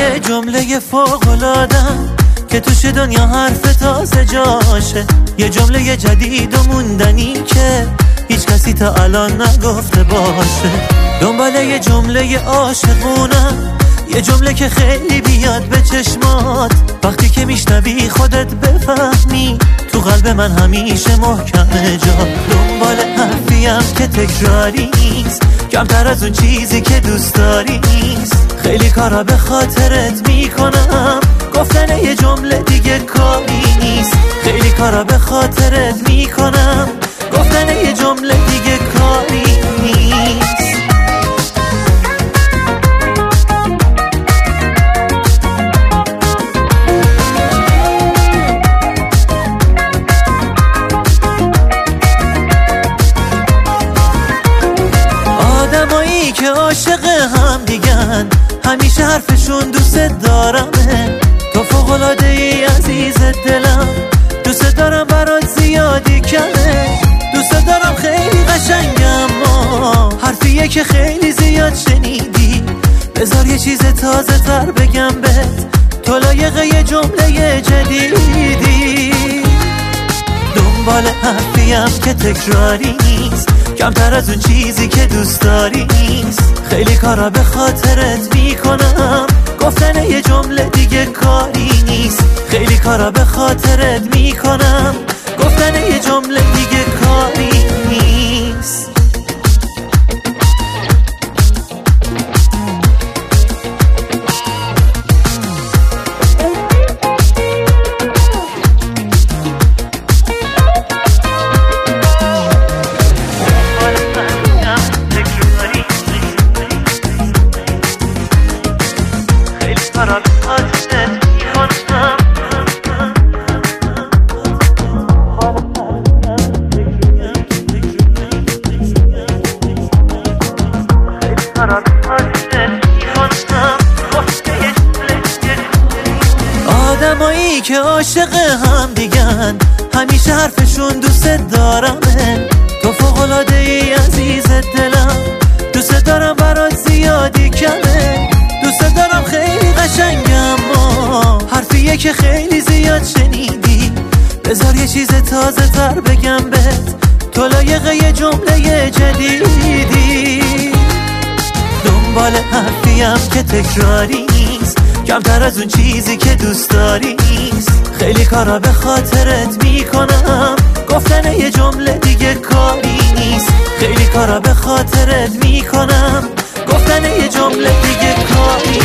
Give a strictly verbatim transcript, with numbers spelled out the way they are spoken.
یه جمله فوق‌العاده‌ام که توش دنیا حرف تازه جاشه، یه جمله جدید و موندنی که هیچ کسی تا الان نگفته باشه. دنبال یه جمله عاشقونم، یه جمله که خیلی بیاد به چشمات، وقتی که میشنوی خودت بفهمی تو قلب من همیشه محکمه جا. دنبال حرفیم که تکراری نیست، کمتر از اون چیزی که دوست داری نیست. خیلی کارا به خاطرت میکنم، گفتن یه جمله دیگه کاری نیست. خیلی کارا به خاطرت میکنم، گفتن یه جمله دیگه کاری نیست. آدمایی که عاشق هم دیگن همیشه حرفشون دوست دارمه. تو فوق‌العاده ای عزیز دلم، دوست دارم برات زیادی کمه. دوست دارم خیلی قشنگم، اما حرفیه که خیلی زیاد شنیدی. بذار یه چیز تازه تر بگم بهت، تو لایق یه جمله جدیدی. دنبال حرفیم که تکراری نیست، کمتر از اون چیزی که دوست داری نیست. خیلی کارا به خاطرت میکنم، گفتن یه جمله دیگه کاری نیست. خیلی کارا به خاطرت میکنم، گفتن یه جمله دیگه کاری نیست. آدمایی که عاشق هم دیگن همیشه حرفشون دوست دارمه. تو فوق‌العاده ای عزیز دلم، دوست دارم برات زیادی کمه. دوست دارم خیلی قشنگم، اما حرفیه که خیلی زیاد شنیدی. بذار یه چیز تازه تر بگم بهت، تو لایق یه جمله جدیدی. دنبال حرفیم که تکراری نیست، کمتر از اون چیزی که دوست داری نیست. خیلی کارا به خاطرت میکنم، گفتن یه جمله دیگه کاری نیست. خیلی کارا به خاطرت میکنم، گفتن یه جمله دیگه کاری